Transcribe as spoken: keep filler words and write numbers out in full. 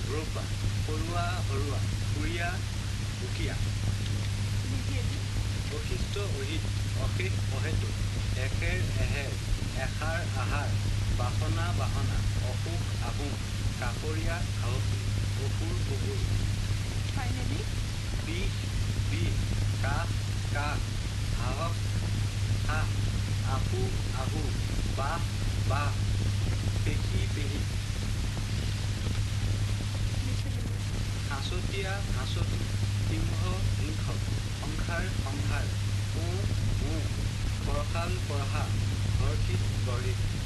ৰূপা সৰুৱা সৰুৱা কুৰিয়া উকিয়া বশিষ্ঠ অহিত অশেষ অহেতুক একেৰ এহেৰ এষাৰ আহাৰ বাসনা বাসনা অসুখ আহোম কাষৰীয়া সাহসী অসুৰ অসুৰ Finally, বিষ বিষ কাহ কাহ সাহস হাঁহ আহু আহু বাহ বাহ পেশী পেশী হাঁচতীয়া হাঁচতি সিংহ সিংহ সংসাৰ সংসাৰ ওঁ ওঁ পৰশাল পৰশা হৰ্ষিত গঢ়িত